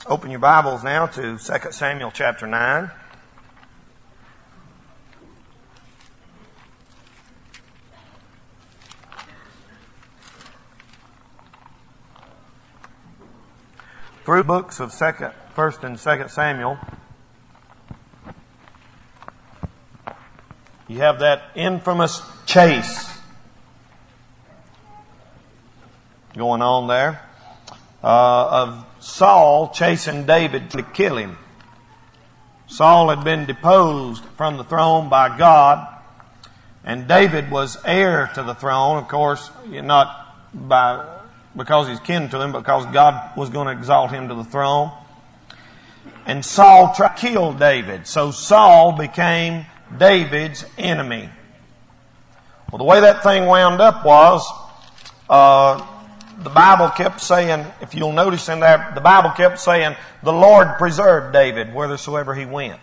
Open your Bibles now to 2 Samuel chapter 9. Through books of 1st and 2nd Samuel, you have that infamous chase going on there of Saul chasing David to kill him. Saul had been deposed from the throne by God, and David was heir to the throne, of course, not because he's kin to him, but because God was going to exalt him to the throne. And Saul tried to kill David, so Saul became David's enemy. Well, the way that thing wound up was, the Bible kept saying, if you'll notice in there, the Bible kept saying, the Lord preserved David whithersoever he went.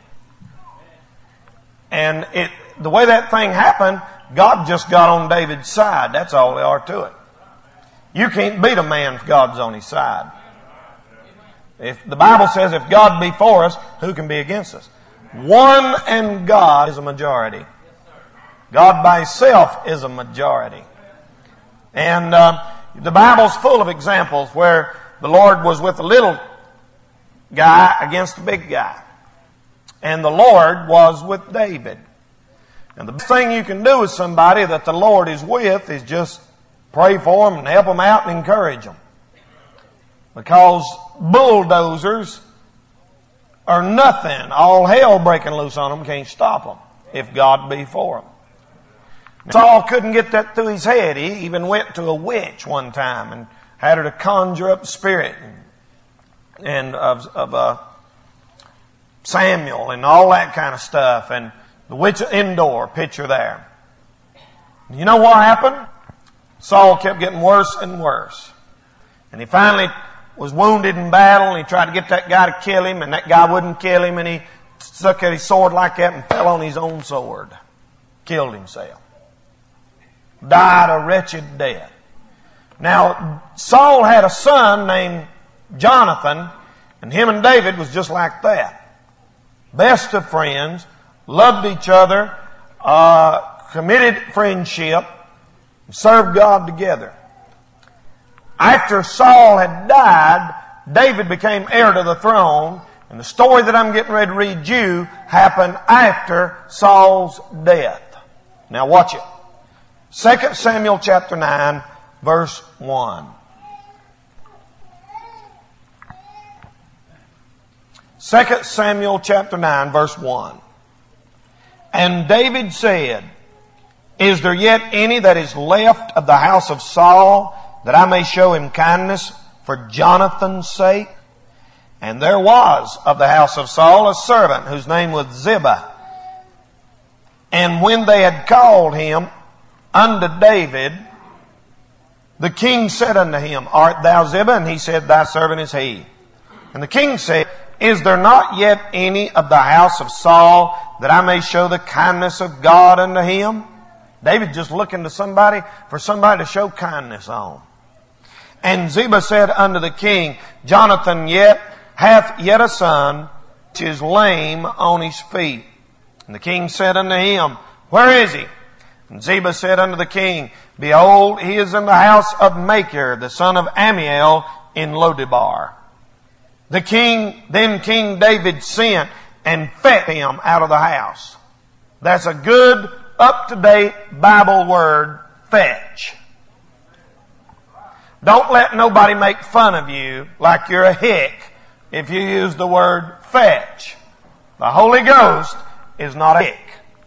And the way that thing happened, God just got on David's side. That's all there are to it. You can't beat a man if God's on his side. If the Bible says, if God be for us, who can be against us? One and God is a majority. God by himself is a majority. And the Bible's full of examples where the Lord was with the little guy against the big guy. And the Lord was with David. And the best thing you can do with somebody that the Lord is with is just pray for them and help them out and encourage them. Because bulldozers are nothing. All hell breaking loose on them can't stop them if God be for them. Saul couldn't get that through his head. He even went to a witch one time and had her to conjure up the spirit and of Samuel and all that kind of stuff. And the witch of Endor picture there. You know what happened? Saul kept getting worse and worse. And he finally was wounded in battle, and he tried to get that guy to kill him, and that guy wouldn't kill him, and he stuck at his sword like that and fell on his own sword. Killed himself. Died a wretched death. Now, Saul had a son named Jonathan, and him and David was just like that. Best of friends, loved each other, committed friendship, served God together. After Saul had died, David became heir to the throne, and the story that I'm getting ready to read you happened after Saul's death. Now watch it. 2 Samuel chapter 9, verse 1. 2 Samuel chapter 9, verse 1. And David said, is there yet any that is left of the house of Saul, that I may show him kindness for Jonathan's sake? And there was of the house of Saul a servant whose name was Ziba. And when they had called him unto David, the king said unto him, art thou Ziba? And he said, thy servant is he. And the king said, is there not yet any of the house of Saul, that I may show the kindness of God unto him? David just looking to somebody for somebody to show kindness on. And Ziba said unto the king, Jonathan hath yet a son, which is lame on his feet. And the king said unto him, where is he? And Ziba said unto the king, behold, he is in the house of Machir, the son of Ammiel, in Lodebar. Then King David sent and fetched him out of the house. That's a good, up-to-date Bible word, fetch. Don't let nobody make fun of you like you're a hick if you use the word fetch. The Holy Ghost is not a hick.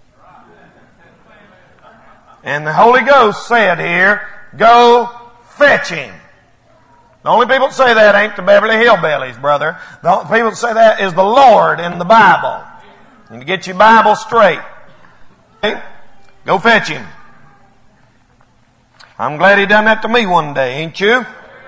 And the Holy Ghost said here, go fetch him. The only people that say that ain't the Beverly Hillbillies, brother. The only people that say that is the Lord in the Bible. And to get your Bible straight. Okay? Go fetch him. I'm glad he done that to me one day, ain't you?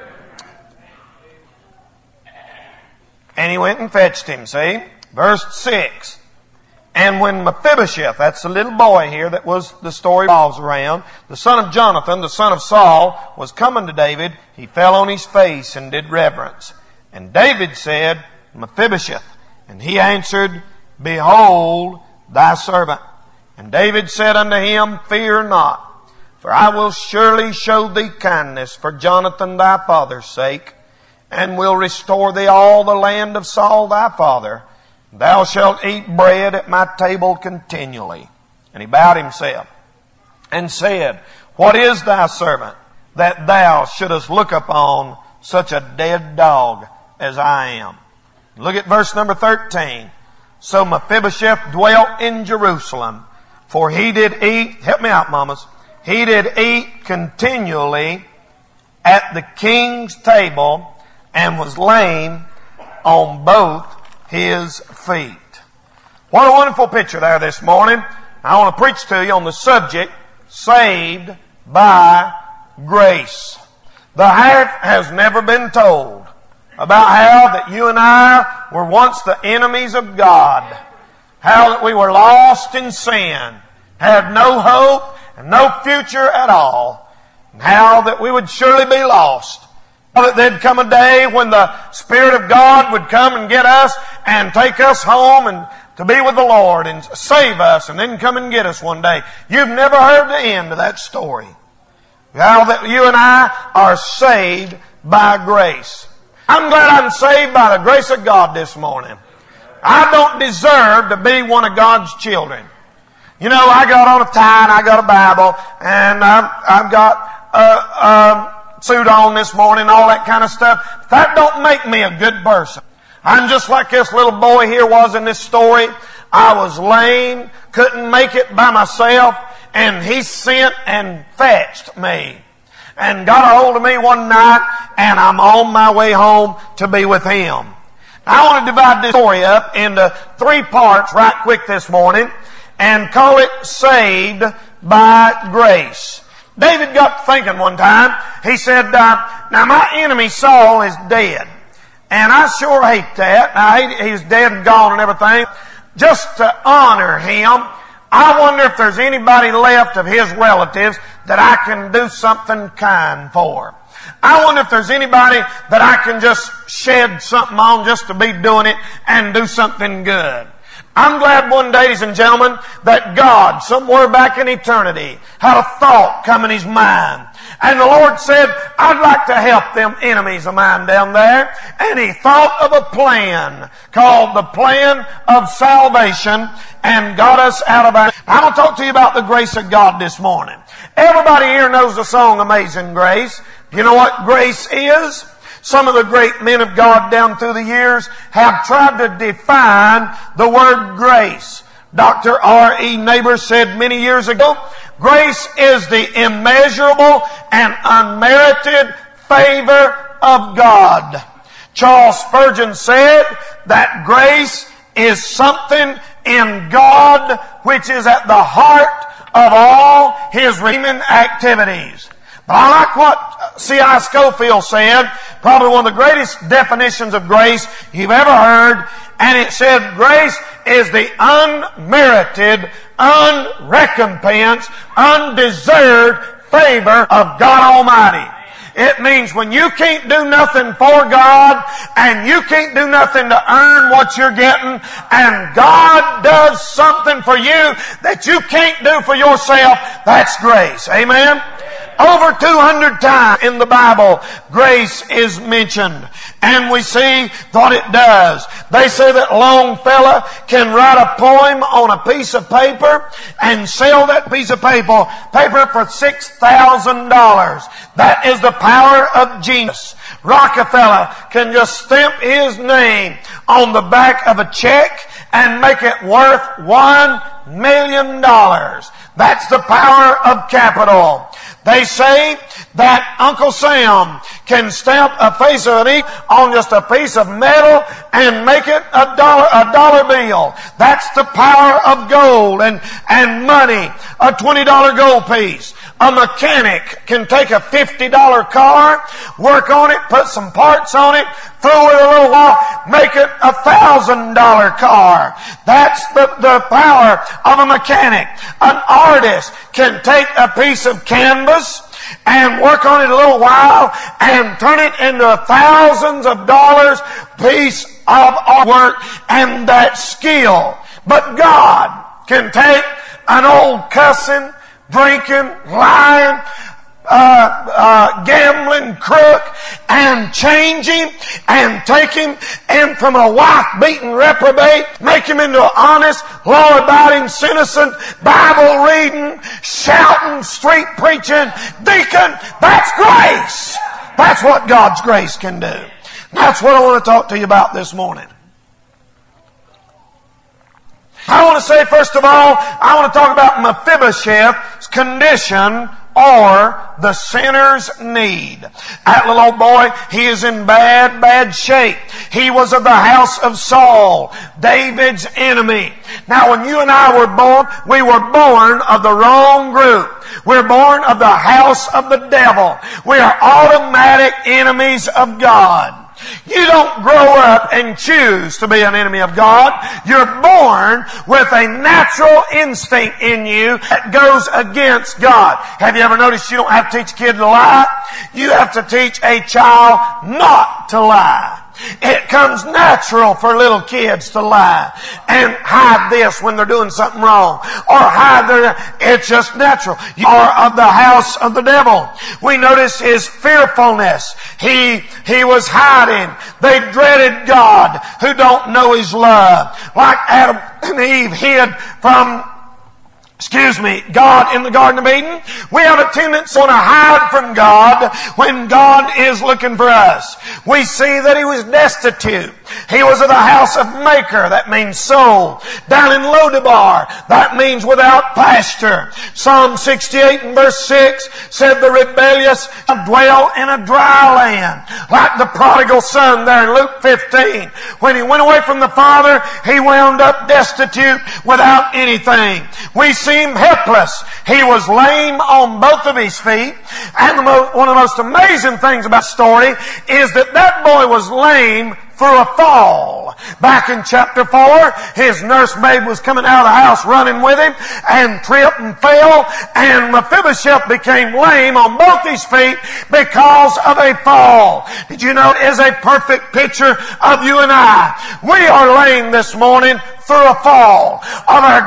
And he went and fetched him, see? Verse 6. And when Mephibosheth, that's the little boy here that was the story revolves around, the son of Jonathan, the son of Saul, was coming to David, he fell on his face and did reverence. And David said, Mephibosheth? And he answered, Behold thy servant. And David said unto him, Fear not, for I will surely show thee kindness for Jonathan thy father's sake, and will restore thee all the land of Saul thy father. Thou shalt eat bread at my table continually. And he bowed himself and said, What is thy servant, that thou shouldest look upon such a dead dog as I am? Look at verse number 13. So Mephibosheth dwelt in Jerusalem, for he did eat, help me out, mamas, he did eat continually at the king's table, and was lame on both his feet. What a wonderful picture there this morning. I want to preach to you on the subject, saved by grace. The half has never been told about how that you and I were once the enemies of God. How that we were lost in sin, had no hope and no future at all. And how that we would surely be lost. How that there'd come a day when the Spirit of God would come and get us and take us home and to be with the Lord and save us and then come and get us one day. You've never heard the end of that story. How that you and I are saved by grace. I'm glad I'm saved by the grace of God this morning. I don't deserve to be one of God's children. You know, I got on a tie and I got a Bible and I've got a suit on this morning, all that kind of stuff. That don't make me a good person. I'm just like this little boy here was in this story. I was lame, couldn't make it by myself, and he sent and fetched me and got a hold of me one night, and I'm on my way home to be with him. I want to divide this story up into 3 parts right quick this morning and call it Saved by Grace. David got thinking one time. He said, now my enemy Saul is dead. And I sure hate that. Now, he's dead and gone and everything. Just to honor him, I wonder if there's anybody left of his relatives that I can do something kind for. I wonder if there's anybody that I can just shed something on just to be doing it and do something good. I'm glad one day, ladies and gentlemen, that God, somewhere back in eternity, had a thought come in his mind. And the Lord said, I'd like to help them enemies of mine down there. And he thought of a plan called the plan of salvation and got us out of our... I'm going to talk to you about the grace of God this morning. Everybody here knows the song Amazing Grace. You know what grace is? Some of the great men of God down through the years have tried to define the word grace. Dr. R.E. Neighbors said many years ago, grace is the immeasurable and unmerited favor of God. Charles Spurgeon said that grace is something in God which is at the heart of all his redeeming activities. But I like what C.I. Scofield said, probably one of the greatest definitions of grace you've ever heard, and it said, grace is the unmerited, unrecompensed, undeserved favor of God Almighty. It means when you can't do nothing for God and you can't do nothing to earn what you're getting, and God does something for you that you can't do for yourself, that's grace. Amen? Over 200 times in the Bible, grace is mentioned. And we see what it does. They say that Longfellow can write a poem on a piece of paper and sell that piece of paper for $6,000. That is the power of genius. Rockefeller can just stamp his name on the back of a check and make it worth $1 million. That's the power of capital. They say that Uncle Sam can stamp a face of an E on just a piece of metal and make it a dollar bill. That's the power of gold and money. A $20 gold piece. A mechanic can take a $50 car, work on it, put some parts on it, fool it a little while, make it a $1,000 car. That's the power of a mechanic. An artist can take a piece of canvas and work on it a little while and turn it into thousands of dollars piece of our work and that skill. But God can take an old cussing, drinking, lying, gambling crook and change him and take him and from a wife-beaten reprobate, make him into an honest, law-abiding citizen, Bible-reading, shouting, street preaching deacon. That's grace. That's what God's grace can do. That's what I want to talk to you about this morning. I want to say, first of all, I want to talk about Mephibosheth's condition or the sinner's need. That little old boy, he is in bad shape. He was of the house of Saul, David's enemy. Now when you and I were born, we were born of the wrong group. We're born of the house of the devil. We are automatic enemies of God. You don't grow up and choose to be an enemy of God. You're born with a natural instinct in you that goes against God. Have you ever noticed you don't have to teach a kid to lie? You have to teach a child not to lie. It comes natural for little kids to lie and hide this when they're doing something wrong, or hide their, it's just natural. You are of the house of the devil. We notice his fearfulness. He was hiding. They dreaded God who don't know his love. Like Adam and Eve hid from God in the Garden of Eden. We have a tendency to hide from God when God is looking for us. We see that he was destitute. He was of the house of Maker. That means soul. Down in Lodebar, that means without pasture. Psalm 68 and verse 6 said the rebellious dwell in a dry land. Like the prodigal son there in Luke 15. When he went away from the Father, he wound up destitute without anything. We see him helpless. He was lame on both of his feet. And one of the most amazing things about the story is that boy was lame through a fall. Back in chapter 4, his nursemaid was coming out of the house running with him and tripped and fell, and Mephibosheth became lame on both his feet because of a fall. Did you know it is a perfect picture of you and I? We are lame this morning through a fall of our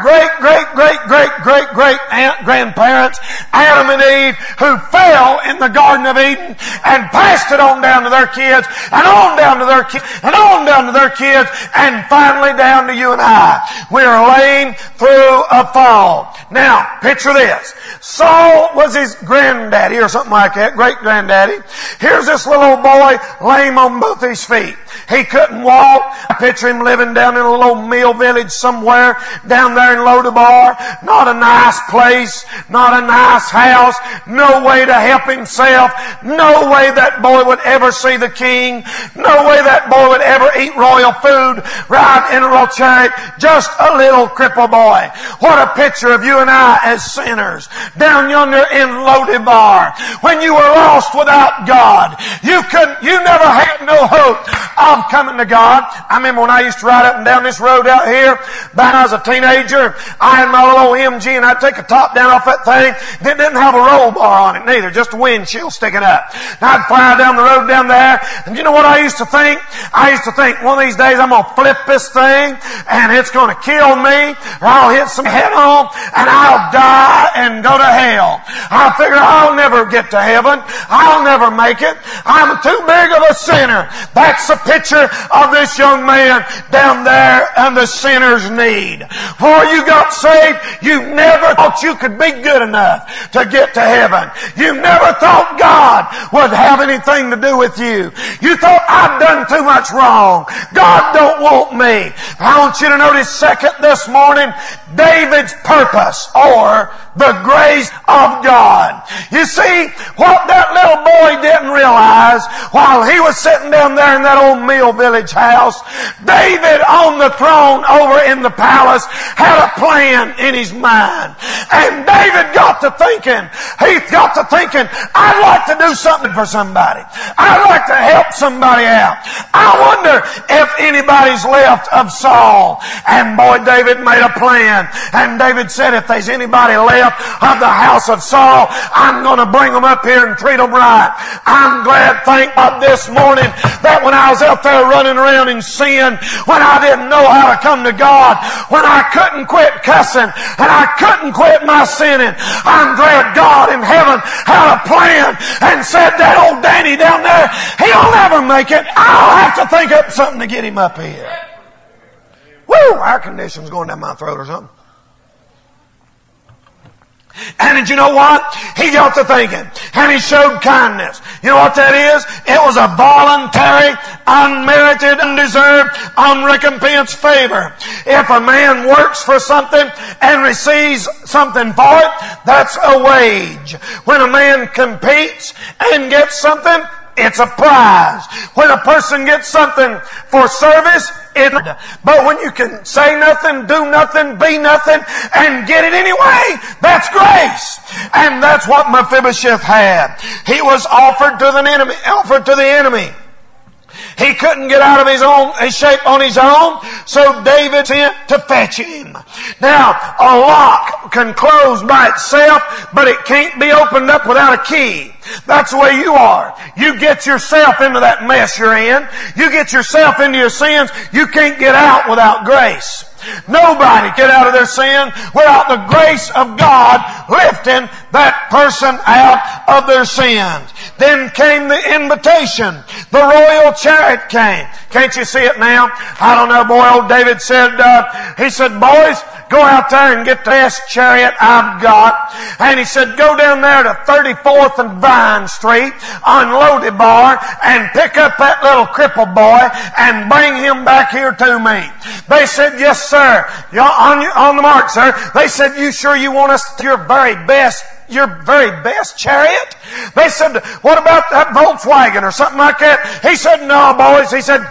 great-grandparents, Adam and Eve, who fell in the Garden of Eden and passed it on down to their kids, and on down to their kids, and on down to their kids, and finally down to you and I. We are lame through a fall. Now, picture this. Saul was his granddaddy or something like that, great-granddaddy. Here's this little boy lame on both his feet. He couldn't walk. I picture him living down in a little mill village somewhere down there in Lodebar. Not a nice place, not a nice house, no way to help himself, no way that boy would ever see the king, no way that boy would ever eat royal food, ride in a royal chariot, just a little crippled boy. What a picture of you and I as sinners down yonder in Lodebar. When you were lost without God, you never had no hope of coming to God. I remember when I used to ride up and down this road out here, back when I was a teenager, I had my little MG and I'd take a top down off that thing. It didn't have a roll bar on it neither, just a windshield sticking up. And I'd fly down the road down there, and you know what I used to think? I used to think one of these days I'm going to flip this thing and it's going to kill me, or I'll hit some head on and I'll die and go to hell. I figure I'll never get to heaven. I'll never make it. I'm too big of a sinner. That's the picture of this young man down there and the sinner's need. Before you got saved, you never thought you could be good enough to get to heaven. You never thought God would have anything to do with you. You thought, I've done too much wrong. God don't want me. I want you to notice second this morning, David's purpose or the grace of God. You see, what that little boy didn't realize while he was sitting down there in that old mill village house, David on the throne over in the palace had a plan in his mind. And David got to thinking, I'd like to do something for somebody. I'd like to help somebody out. I wonder if anybody's left of Saul. And boy, David made a plan. And David said, if there's anybody left of the house of Saul, I'm going to bring them up here and treat them right. I'm glad, thank God, this morning that when I was out there running around in sin, when I didn't know how to come to God, when I couldn't quit cussing and I couldn't quit my sinning, I'm glad God in heaven had a plan and said that old Danny down there, he'll never make it. I'll have to think up something to get him up here. Woo! Air conditioning's going down my throat or something. And did you know what? He got to thinking. And he showed kindness. You know what that is? It was a voluntary, unmerited, undeserved, unrecompensed favor. If a man works for something and receives something for it, that's a wage. When a man competes and gets something, it's a prize. When a person gets something for service, but when you can say nothing, do nothing, be nothing, and get it anyway, that's grace. And that's what Mephibosheth had. He was offered to the enemy. He couldn't get out of his shape on his own, so David sent to fetch him. Now, a lock can close by itself, but it can't be opened up without a key. That's the way you are. You get yourself into that mess you're in. You get yourself into your sins. You can't get out without grace. Nobody get out of their sin without the grace of God lifting that person out of their sins. Then came the invitation. The royal chariot came. Can't you see it now? I don't know, boy, old David said, he said, boys, go out there and get the best chariot I've got. And he said, go down there to 34th and Vine Street on Lodebar and pick up that little crippled boy and bring him back here to me. They said, yes, sir. On the mark, sir. They said, you sure you want us to your very best chariot? They said, what about that Volkswagen or something like that? He said, no, boys. He said,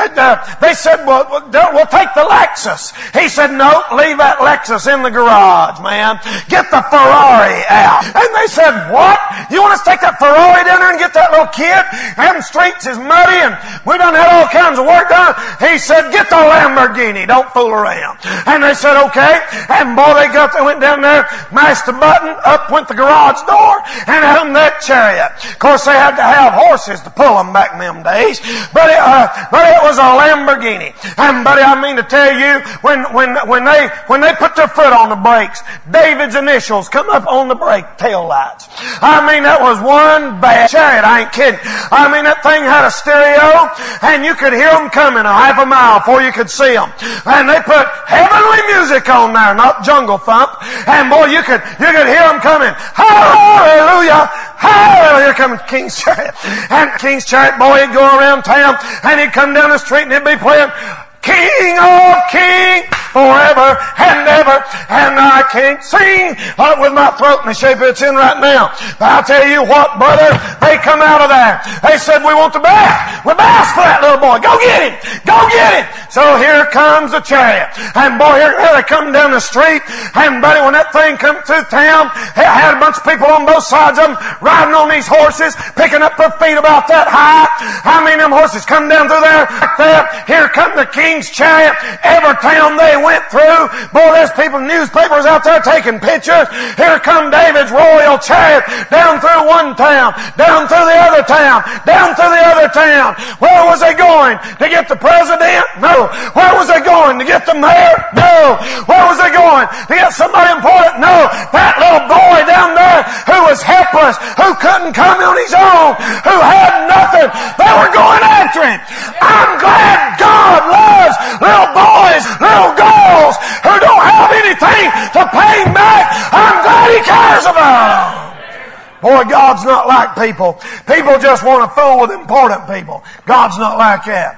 they said, well, we'll take the Lexus. He said, no, leave that Lexus in the garage, man. Get the Ferrari out. And they said, what? You want us to take that Ferrari down there and get that little kid? Them streets is muddy and we done had all kinds of work done. He said, get the Lamborghini. Don't fool around. And they said, okay. And boy, they went down there, mashed the button, up went the garage door, and had them that chariot. Of course, they had to have horses to pull them back in them days. But it was a Lamborghini. And buddy, I mean to tell you, when they put their foot on the brakes, David's initials come up on the brake tail lights. I mean, that was one bad chariot. I ain't kidding. I mean, that thing had a stereo, and you could hear them coming a half a mile before you could see them. And they put heavenly music on there, not jungle thump. And boy, you could hear them coming. Hallelujah! Hallelujah! Here comes King's Chariot. And King's Chariot, boy, he'd go around town, and he'd come down the street, and he'd be playing King of Kings forever and ever. And I can't sing with my throat in the shape it's in right now. But I'll tell you what, brother, they come out of there. They said, we want the best. We best for that little boy. Go get him. Go get him. So here comes the chariot. And boy, here they come down the street. And buddy, when that thing come through town, it had a bunch of people on both sides of them riding on these horses, picking up their feet about that high. I mean, them horses come down through there like that. Here come the King's Chariot. Every town they went through, boy, there's people, newspapers out there taking pictures. Here come David's royal chariot down through one town, down through the other town, down through the other town. Where was they going? To get the president? No. Where was they going? To get the mayor? No. Where was they going? To get somebody important? No. That little boy down there who was helpless, who couldn't come on his own, who had nothing, they were going after him. I'm glad God loves little boys, little girls who don't have anything to pay back. I'm glad He cares about them. Boy, God's not like people. People just want to fool with important people. God's not like that.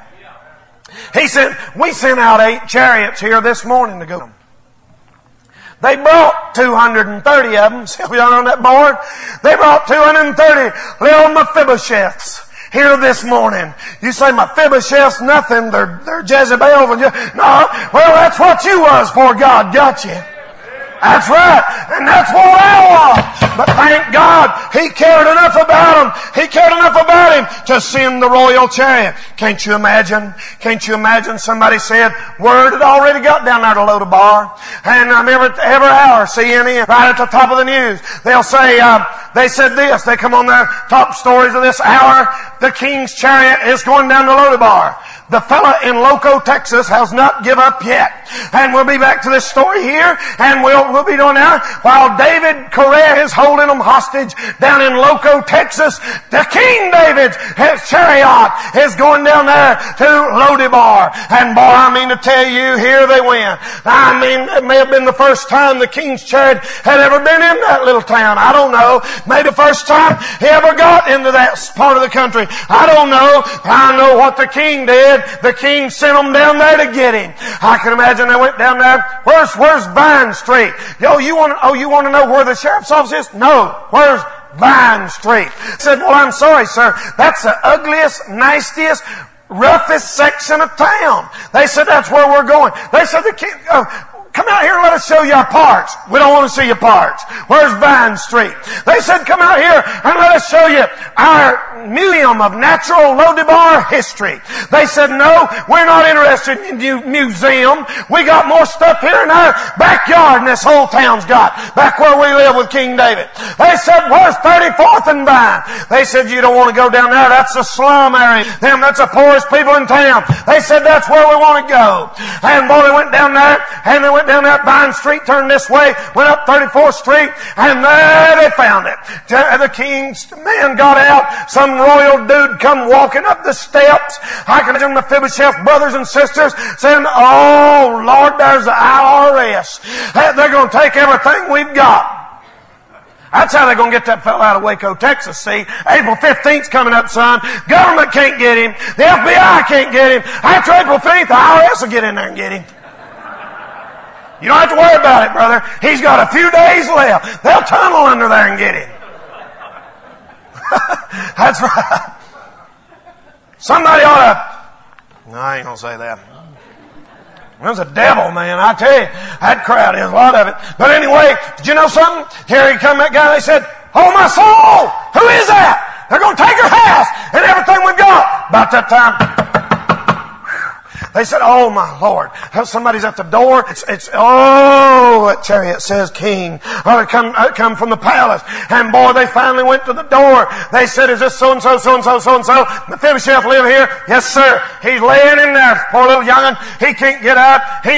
We sent out 8 chariots here this morning to go. They brought 230 of them. See on that board? They brought 230 little Mephibosheths here this morning. You say Mephibosheth's nothing. They're Jezebels. No, well, that's what you was before God got you. That's right. And that's what I was. But thank God, He cared enough about him. He cared enough about him to send the royal chariot. Can't you imagine? Can't you imagine? Somebody said, word had already got down there to Lodabar. And every hour, CNN, right at the top of the news, they'll say, they said this, they come on their top stories of this hour, the king's chariot is going down to Lodabar. The fella in Loco, Texas has not give up yet. And we'll be back to this story here, and we'll be doing that. While David Correa is holding them hostage down in Loco, Texas, the King David's chariot is going down there to Lodabar. And boy, I mean to tell you, here they went. I mean, it may have been the first time the king's chariot had ever been in that little town. I don't know. Maybe the first time he ever got into that part of the country. I don't know. I know what the king did. The king sent them down there to get him. I can imagine they went down there. Where's Vine Street? You want to know where the sheriff's office is? No. Where's Vine Street? I said, well, I'm sorry, sir. That's the ugliest, nastiest, roughest section of town. They said, that's where we're going. They said, the king, come out here and let us show you our parks. We don't want to see your parks. Where's Vine Street? They said, come out here and let us show you our Museum of Natural Lodabar History. They said, no, we're not interested in your museum. We got more stuff here in our backyard than this whole town's got, back where we live with King David. They said, where's 34th and Vine? They said, you don't want to go down there. That's the slum area. That's the poorest people in town. They said, that's where we want to go. And boy, they went down there, and they went down that Vine Street, turned this way, went up 34th Street, and there they found it. The king's men got out. Some royal dude come walking up the steps. I can imagine Mephibosheth's brothers and sisters saying, oh, Lord, there's the IRS. They're going to take everything we've got. That's how they're going to get that fellow out of Waco, Texas. See, April 15th's coming up, son. Government can't get him. The FBI can't get him. After April 15th, the IRS will get in there and get him. You don't have to worry about it, brother. He's got a few days left. They'll tunnel under there and get him. That's right. Somebody ought to... No, I ain't going to say that. There's a devil, man. I tell you, that crowd is a lot of it. But anyway, did you know something? Here he come, that guy. They said, oh, my soul! Who is that? They're going to take her house and everything we've got. About that time... They said, oh my Lord, somebody's at the door. That chariot says king. Oh, it come from the palace. And boy, they finally went to the door. They said, is this so-and-so, so-and-so, so-and-so? Mephibosheth live here? Yes, sir. He's laying in there. Poor little young'un. He can't get up.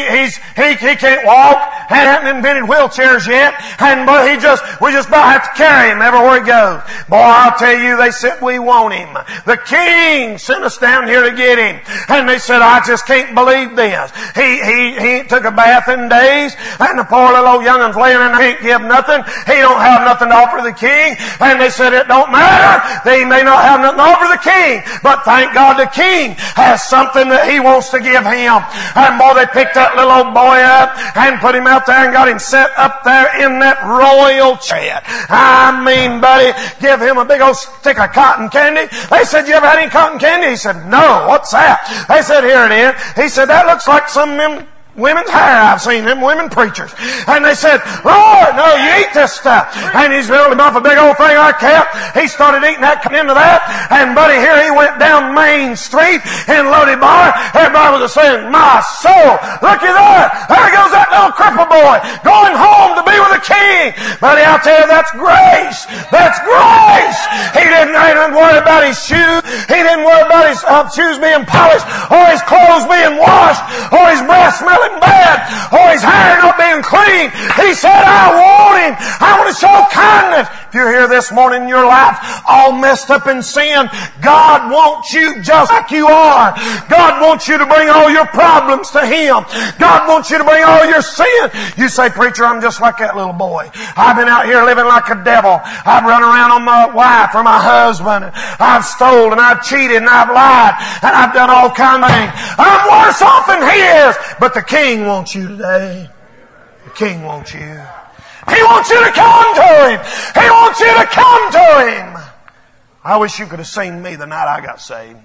He can't walk. Hadn't invented wheelchairs yet. And boy, we just about have to carry him everywhere he goes. Boy, I'll tell you, they said, we want him. The king sent us down here to get him. And they said, I just can't believe this. He took a bath in days, and the poor little old young'un's laying in there, he can't give nothing. He don't have nothing to offer the king. And they said, it don't matter. They may not have nothing to offer the king, but thank God the king has something that he wants to give him. And boy, they picked that little old boy up and put him out there and got him set up there in that royal chariot. I mean, buddy, give him a big old stick of cotton candy. They said, you ever had any cotton candy? He said, no. What's that? They said, here it is. He said, that looks like some women's hair I've seen, them women preachers. And they said, Lord, no, you eat this stuff. And he's building him off a big old thing I kept. He started eating that, coming into that. And buddy, here he went down Main Street in Lodabar. Everybody was saying, my soul, look at that. There goes that little cripple boy going home to be with the king. Buddy, I'll tell you, that's grace. That's grace. He didn't worry about his shoes. He didn't worry about his shoes being polished, or his clothes being washed, or his breath smelling bad, or his hair not being clean. He said, I want him. I want to show kindness. If you're here this morning in your life all messed up in sin, God wants you just like you are. God wants you to bring all your problems to Him. God wants you to bring all your sin. You say, preacher, I'm just like that little boy. I've been out here living like a devil. I've run around on my wife or my husband. I've stolen, I've cheated, and I've lied, and I've done all kinds of things. I'm worse off than he is. But the King wants you today. The King wants you. He wants you to come to Him. He wants you to come to Him. I wish you could have seen me the night I got saved.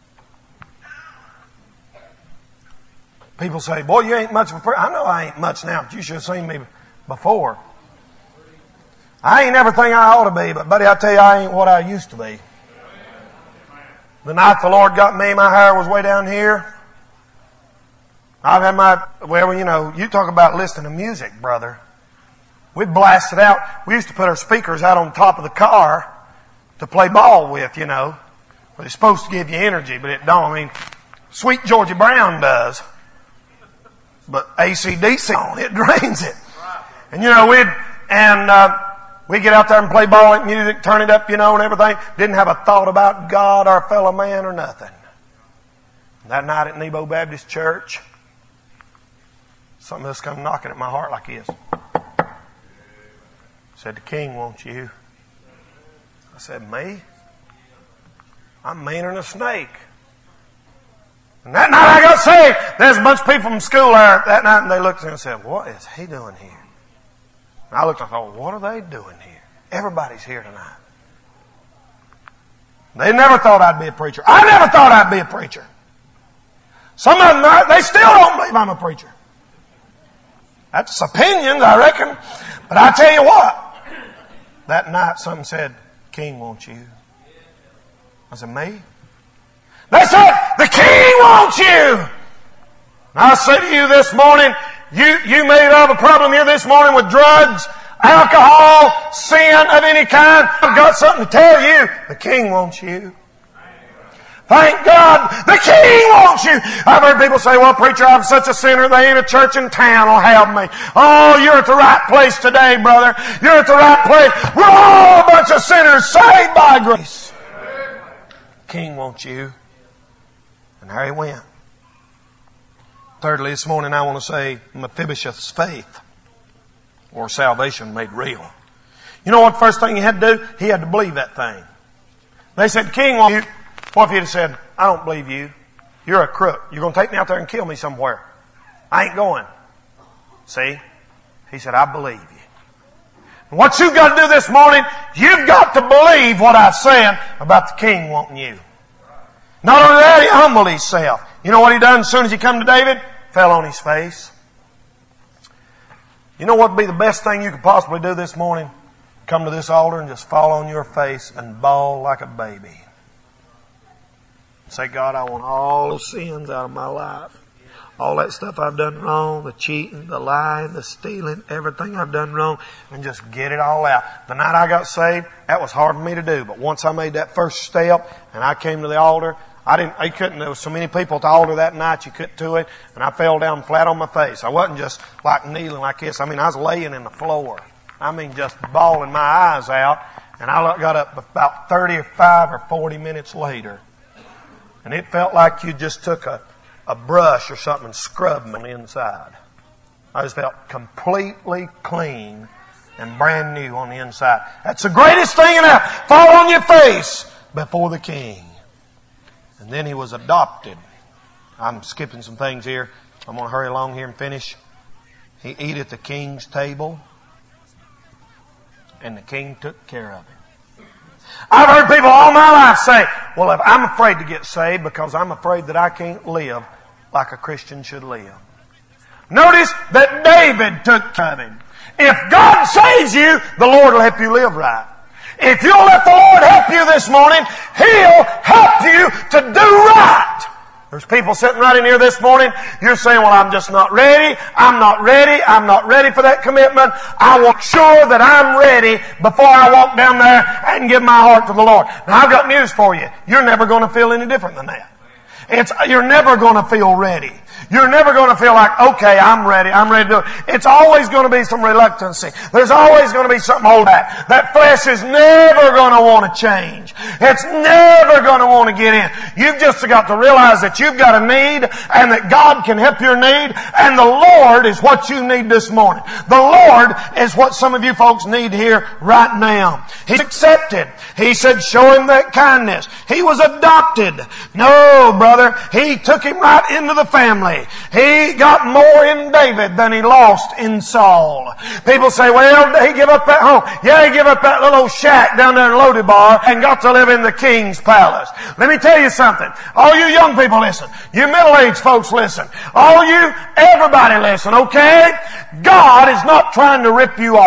People say, boy, you ain't much of a preacher. I know I ain't much now, but you should have seen me before. I ain't everything I ought to be, but buddy, I tell you, I ain't what I used to be. The night the Lord got me, my hair was way down here. I've had well, you know, you talk about listening to music, brother. We'd blast it out. We used to put our speakers out on top of the car to play ball with, you know. Well, it's supposed to give you energy, but it don't. I mean, Sweet Georgie Brown does. But AC/DC on it drains it. And you know, we'd get out there and play ball like music, turn it up, you know, and everything. Didn't have a thought about God, our fellow man, or nothing. That night at Nebo Baptist Church, something just come knocking at my heart like this. Said, the King wants you. I said, me? I'm meaner than a snake. And that night I got saved. There's a bunch of people from school there that night, and they looked at me and said, what is he doing here? And I looked and thought, what are they doing here? Everybody's here tonight. They never thought I'd be a preacher. I never thought I'd be a preacher. Some of them, they still don't believe I'm a preacher. That's opinions, I reckon. But I tell you what, that night something said, King wants you. I said, me? They said, the King wants you. And I say to you this morning, you may have a problem here this morning with drugs, alcohol, sin of any kind. I've got something to tell you. The King wants you. Thank God, the King wants you. I've heard people say, well, preacher, I'm such a sinner, there ain't a church in town will help me. Oh, you're at the right place today, brother. You're at the right place. We're all a bunch of sinners saved by grace. The King wants you. And there he went. Thirdly, this morning I want to say Mephibosheth's faith, or salvation made real. You know what the first thing he had to do? He had to believe that thing. They said, the King wants you. What if he'd have said, I don't believe you. You're a crook. You're going to take me out there and kill me somewhere. I ain't going. See? He said, I believe you. And what you've got to do this morning, you've got to believe what I said about the King wanting you. Not only that, he humbled himself. You know what he done as soon as he come to David? Fell on his face. You know what would be the best thing you could possibly do this morning? Come to this altar and just fall on your face and bawl like a baby. Say, God, I want all the sins out of my life. All that stuff I've done wrong, the cheating, the lying, the stealing, everything I've done wrong, and just get it all out. The night I got saved, that was hard for me to do. But once I made that first step and I came to the altar, there was so many people at the altar that night, you couldn't do it, and I fell down flat on my face. I wasn't just like kneeling like this. I was laying in the floor. Just bawling my eyes out, and I got up about 35 or 40 minutes later. And it felt like you just took a brush or something and scrubbed me on the inside. I just felt completely clean and brand new on the inside. That's the greatest thing in life. Fall on your face before the King. And then he was adopted. I'm skipping some things here. I'm going to hurry along here and finish. He ate at the king's table. And the king took care of him. I've heard people all my life say, well, if I'm afraid to get saved because I'm afraid that I can't live like a Christian should live. Notice that David took care of him. If God saves you, the Lord will help you live right. If you'll let the Lord help you this morning, He'll help you to do right. There's people sitting right in here this morning. You're saying, well, I'm just not ready. I'm not ready. I'm not ready for that commitment. I want sure that I'm ready before I walk down there and give my heart to the Lord. Now, I've got news for you. You're never going to feel any different than that. You're never going to feel ready. You're never going to feel like, okay, I'm ready to do it. It's always going to be some reluctancy. There's always going to be something hold back. That flesh is never going to want to change. It's never going to want to get in. You've just got to realize that you've got a need and that God can help your need, and the Lord is what you need this morning. The Lord is what some of you folks need here right now. He's accepted. He said, show him that kindness. He was adopted. No, brother. He took him right into the family. He got more in David than he lost in Saul. People say, well, he give up that home. Yeah, he give up that little shack down there in Lodebar and got to live in the king's palace. Let me tell you something. All you young people listen. You middle-aged folks listen. Everybody listen, okay? God is not trying to rip you off.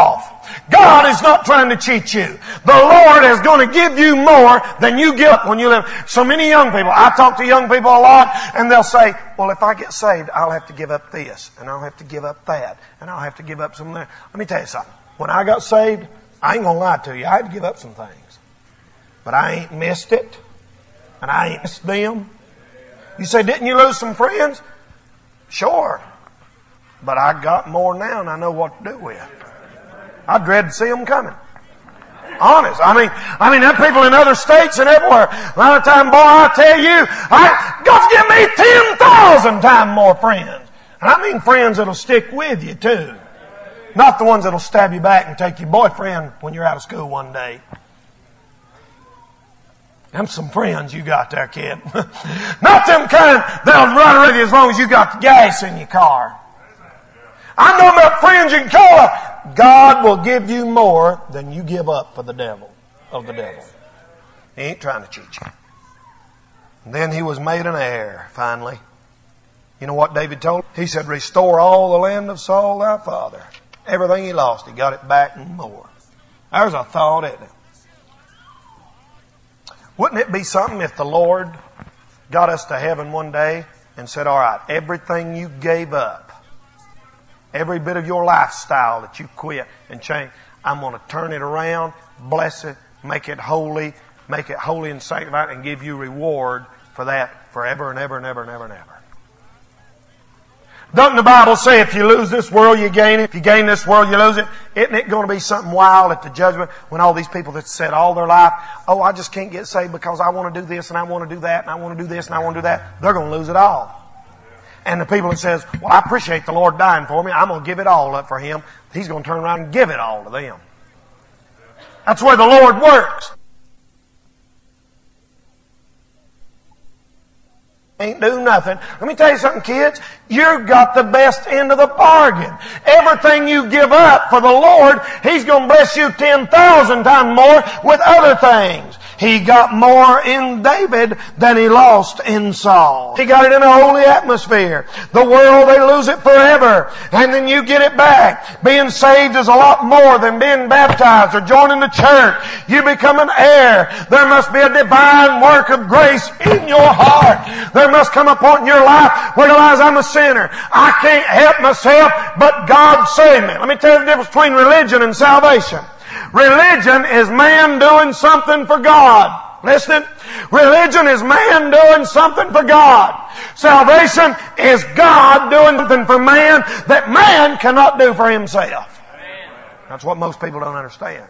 God is not trying to cheat you. The Lord is going to give you more than you give up when you live. So many young people, I talk to young people a lot, and they'll say, well, if I get saved, I'll have to give up this, and I'll have to give up that, and I'll have to give up some of that. Let me tell you something. When I got saved, I ain't going to lie to you, I had to give up some things. But I ain't missed it, and I ain't missed them. You say, didn't you lose some friends? Sure. But I got more now, and I know what to do with. I dread to see them coming. Honest. I mean, there are people in other states and everywhere. A lot of time, boy, I tell you, God's given me 10,000 times more friends. And I mean friends that'll stick with you too. Not the ones that'll stab you back and take your boyfriend when you're out of school one day. Them some friends you got there, kid. Not them kind that'll run with you as long as you got the gas in your car. I know about friends you can call up. God will give you more than you give up for the devil, of the devil. He ain't trying to cheat you. And then he was made an heir, finally. You know what David told him? He said, restore all the land of Saul thy father. Everything he lost, he got it back and more. There's a thought, isn't it? Wouldn't it be something if the Lord got us to heaven one day and said, all right, everything you gave up, every bit of your lifestyle that you quit and changed, I'm going to turn it around, bless it, make it holy and sanctified, and give you reward for that forever and ever and ever and ever and ever. Doesn't the Bible say if you lose this world, you gain it? If you gain this world, you lose it? Isn't it going to be something wild at the judgment when all these people that said all their life, oh, I just can't get saved because I want to do this and I want to do that and I want to do this and I want to do that, they're going to lose it all. And the people that says, well, I appreciate the Lord dying for me, I'm going to give it all up for Him, He's going to turn around and give it all to them. That's where the Lord works. Ain't do nothing. Let me tell you something, kids. You've got the best end of the bargain. Everything you give up for the Lord, He's going to bless you 10,000 times more with other things. He got more in David than he lost in Saul. He got it in a holy atmosphere. The world, they lose it forever. And then you get it back. Being saved is a lot more than being baptized or joining the church. You become an heir. There must be a divine work of grace in your heart. There must come a point in your life where you realize I'm a sinner. I can't help myself, but God saved me. Let me tell you the difference between religion and salvation. Religion is man doing something for God. Listen. Religion is man doing something for God. Salvation is God doing something for man that man cannot do for himself. That's what most people don't understand.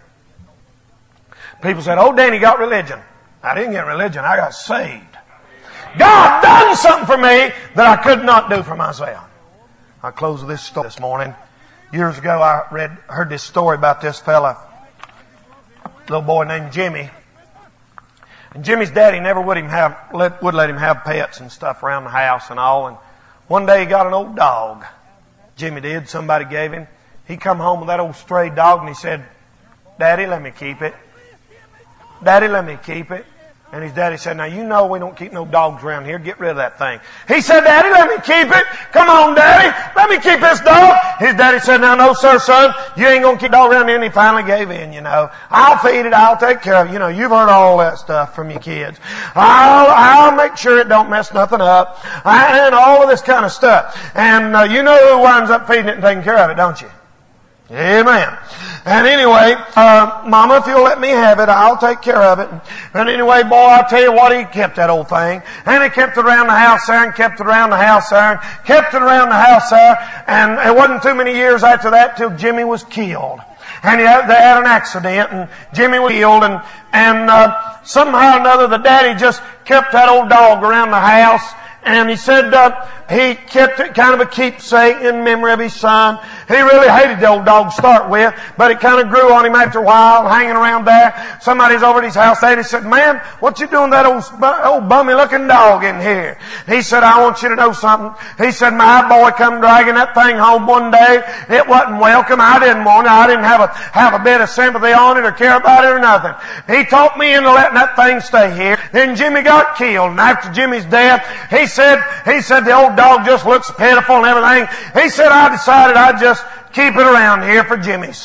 People said, oh, Danny got religion. I didn't get religion. I got saved. God done something for me that I could not do for myself. I close with this story this morning. Years ago, I heard this story about this fella, little boy named Jimmy. And Jimmy's daddy never would let him have pets and stuff around the house and all. And one day he got an old dog. Jimmy did. Somebody gave him. He come home with that old stray dog and he said, Daddy, let me keep it. Daddy, let me keep it. And his daddy said, now you know we don't keep no dogs around here. Get rid of that thing. He said, Daddy, let me keep it. Come on, Daddy. Let me keep this dog. His daddy said, now no, sir, son. You ain't going to keep the dog around here. And he finally gave in, you know. I'll feed it. I'll take care of it. You know, you've heard all that stuff from your kids. I'll make sure it don't mess nothing up. And all of this kind of stuff. And you know who winds up feeding it and taking care of it, don't you? Amen. And anyway, Mama, if you'll let me have it, I'll take care of it. And anyway, boy, I'll tell you what, he kept that old thing. And he kept it around the house there and kept it around the house there and kept it around the house there. And it wasn't too many years after that till Jimmy was killed. And they had an accident and Jimmy was killed and somehow or another the daddy just kept that old dog around the house. And he said he kept it kind of a keepsake in memory of his son. He really hated the old dog to start with, but it kind of grew on him after a while, hanging around there. Somebody's over at his house there and he said, man, what you doing with that old bummy looking dog in here? He said, I want you to know something. He said, my boy come dragging that thing home one day. It wasn't welcome. I didn't want it. I didn't have a bit of sympathy on it or care about it or nothing. He talked me into letting that thing stay here. Then Jimmy got killed. And after Jimmy's death, he said the old dog just looks pitiful and everything. He said, I decided I'd just keep it around here for Jimmy's sake.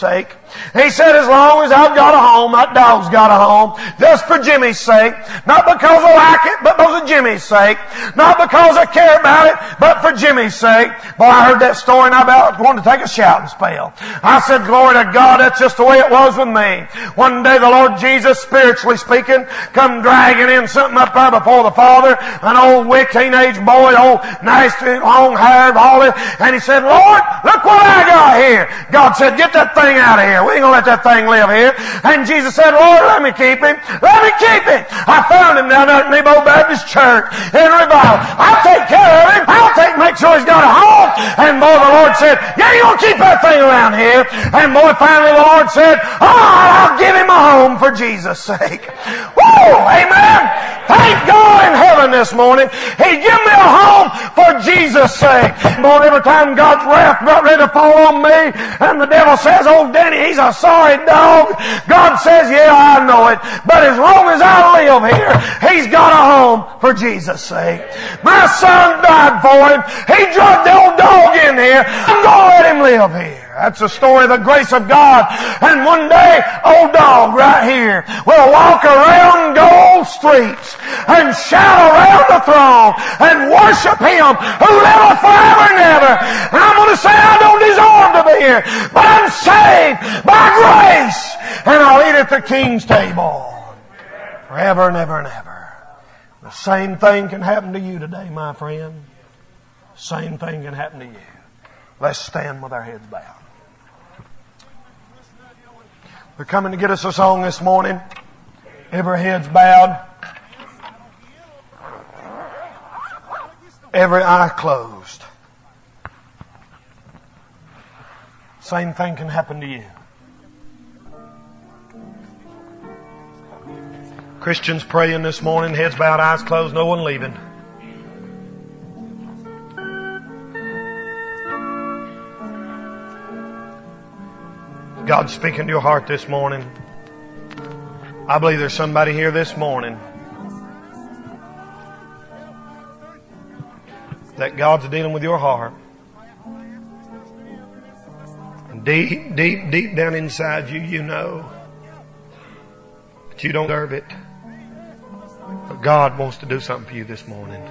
He said, as long as I've got a home, that dog's got a home. Just for Jimmy's sake. Not because I like it, but because of Jimmy's sake. Not because I care about it, but for Jimmy's sake. Boy, I heard that story and I about wanted to take a shouting spell. I said, glory to God, that's just the way it was with me. One day the Lord Jesus, spiritually speaking, come dragging in something up there before the Father. An old wick teenage boy, old nasty, long haired, all this. And he said, Lord, look what I got here. God said, get that thing out of here. We ain't gonna let that thing live here. And Jesus said, Lord, let me keep him. Let me keep him. I found him down there at Nebo Baptist Church in revival. I'll take care of him. Make sure he's got a home. And boy, the Lord said, yeah, you're gonna keep that thing around here. And boy, finally the Lord said, I'll give him a home for Jesus' sake. Woo! Amen! Thank God in heaven this morning. He give me a home for Jesus' sake. Boy, every time God's wrath about ready to fall on me, and the devil says, oh, Danny, he's a sorry dog. God says, yeah, I know it. But as long as I live here, he's got a home for Jesus' sake. My son died for him. He drugged the old dog in here. I'm going to let him live here. That's the story of the grace of God. And one day, old dog right here will walk around gold streets and shout around the throne and worship Him who liveth forever and ever. And I'm going to say I don't deserve to be here, but I'm saved by grace. And I'll eat at the King's table forever and ever and ever. The same thing can happen to you today, my friend. Same thing can happen to you. Let's stand with our heads bowed. They're coming to get us a song this morning. Every head's bowed. Every eye closed. Same thing can happen to you. Christians praying this morning, heads bowed, eyes closed, no one leaving. God's speaking to your heart this morning. I believe there's somebody here this morning that God's dealing with your heart. And deep, deep, deep down inside you, you know that you don't deserve it. But God wants to do something for you this morning.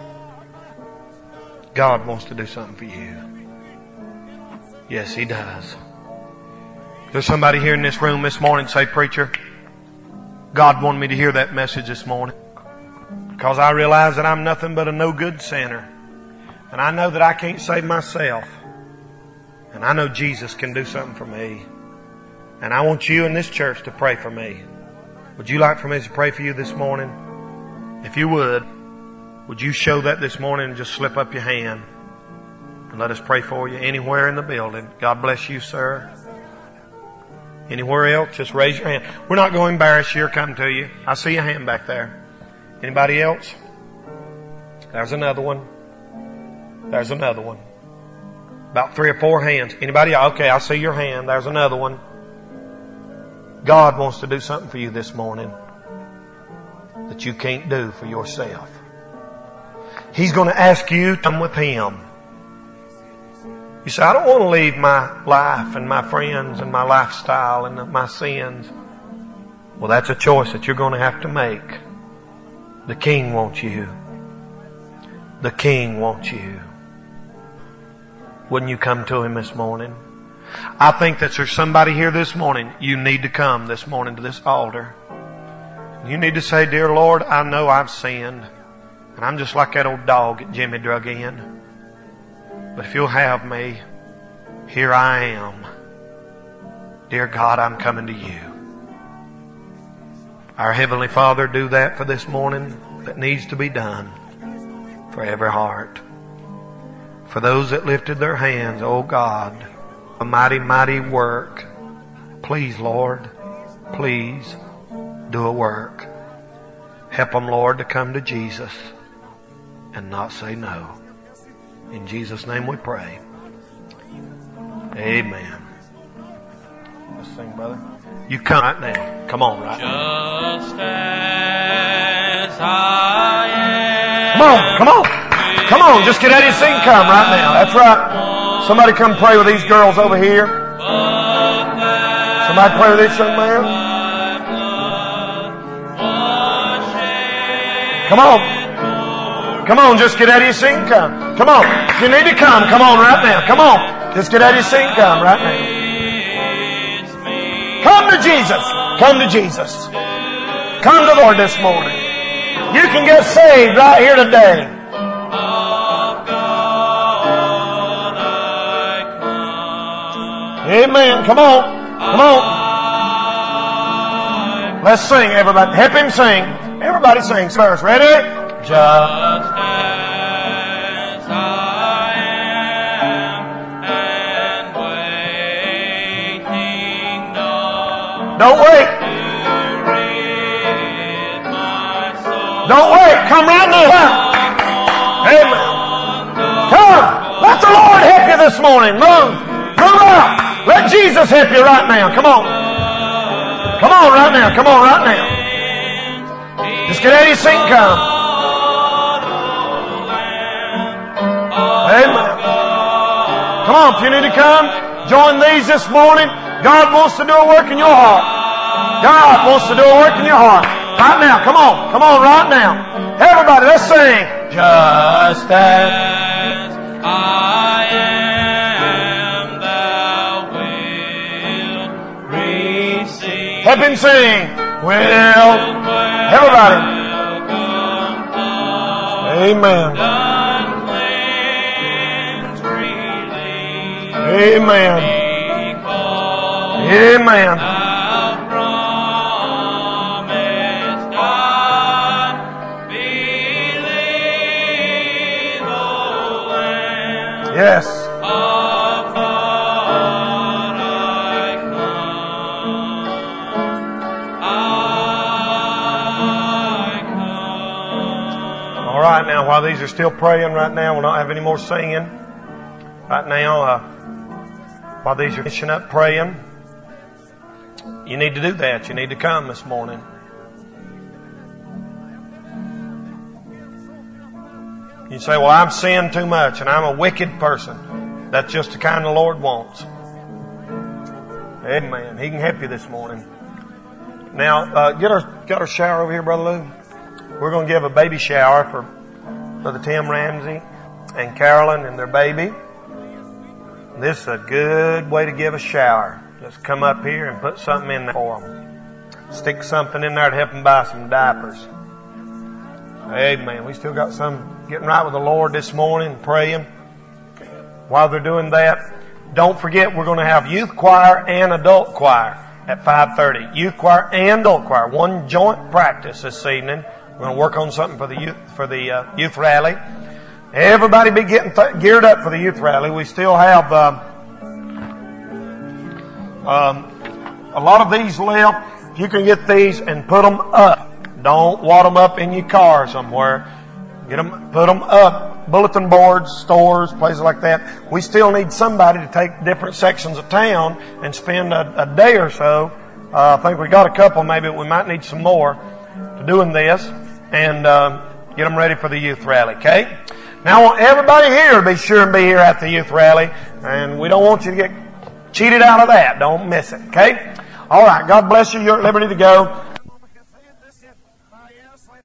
God wants to do something for you. Yes, He does. There's somebody here in this room this morning say, preacher, God wanted me to hear that message this morning because I realize that I'm nothing but a no good sinner. And I know that I can't save myself. And I know Jesus can do something for me. And I want you in this church to pray for me. Would you like for me to pray for you this morning? If you would you show that this morning and just slip up your hand and let us pray for you anywhere in the building. God bless you, sir. Anywhere else, just raise your hand. We're not going to embarrass you or come to you. I see a hand back there. Anybody else? There's another one. There's another one. About 3 or 4 hands. Anybody? Okay, I see your hand. There's another one. God wants to do something for you this morning that you can't do for yourself. He's going to ask you to come with Him. You say, I don't want to leave my life and my friends and my lifestyle and my sins. Well, that's a choice that you're going to have to make. The King wants you. The King wants you. Wouldn't you come to Him this morning? I think that there's somebody here this morning. You need to come this morning to this altar. You need to say, dear Lord, I know I've sinned. And I'm just like that old dog that Jimmy drug in. But if you'll have me, here I am. Dear God, I'm coming to you. Our Heavenly Father, do that for this morning that needs to be done for every heart. For those that lifted their hands, oh God, a mighty, mighty work. Please, Lord, please do a work. Help them, Lord, to come to Jesus and not say no. In Jesus' name we pray. Amen. Let's sing, brother. You come right now. Come on right now. Just as I am. Come on, come on. Come on, just get out of your seat and come right now. That's right. Somebody come pray with these girls over here. Somebody pray with this young man. Come on. Come on, just get out of your seat and come. Come on. If you need to come on right now. Come on. Just get out of your seat and come right now. Come to Jesus. Come to Jesus. Come to the Lord this morning. You can get saved right here today. Amen. Come on. Come on. Let's sing, everybody. Help him sing. Everybody sings first. Ready? Just as I am and waiting now. Don't wait. Don't wait. Come right now. Amen. Come. Let the Lord help you this morning. Move. Move out. Let Jesus help you right now. Come on. Come on right now. Come on right now. Just get out of your seat and come. Amen. Come on, if you need to come, join these this morning. God wants to do a work in your heart. God wants to do a work in your heart. Right now, come on. Come on right now. Everybody, let's sing. Just as I am, thou wilt receive. help him sing. Well, everybody. Amen. Amen. Amen. Yes. All right, now while these are still praying right now, we'll not have any more singing. Right now, while these are finishing up praying, you need to do that. You need to come this morning. You say, well, I've sinned too much and I'm a wicked person. That's just the kind the Lord wants. Amen. He can help you this morning. Now, get our shower over here, Brother Lou. We're going to give a baby shower for Brother Tim Ramsey and Carolyn and their baby. This is a good way to give a shower. Just come up here and put something in there for them. Stick something in there to help them buy some diapers. Amen. We still got some getting right with the Lord this morning, praying. While they're doing that, don't forget we're going to have youth choir and adult choir at 5:30. Youth choir and adult choir. One joint practice this evening. We're going to work on something for the youth rally. Everybody be getting geared up for the youth rally. We still have a lot of these left. If you can get these and put them up. Don't wad them up in your car somewhere. Get them, put them up. Bulletin boards, stores, places like that. We still need somebody to take different sections of town and spend a day or so. I think we got a couple, maybe we might need some more to doing this and get them ready for the youth rally, okay? Now I want everybody here to be sure and be here at the youth rally, and we don't want you to get cheated out of that. Don't miss it, okay? All right, God bless you. You're at liberty to go.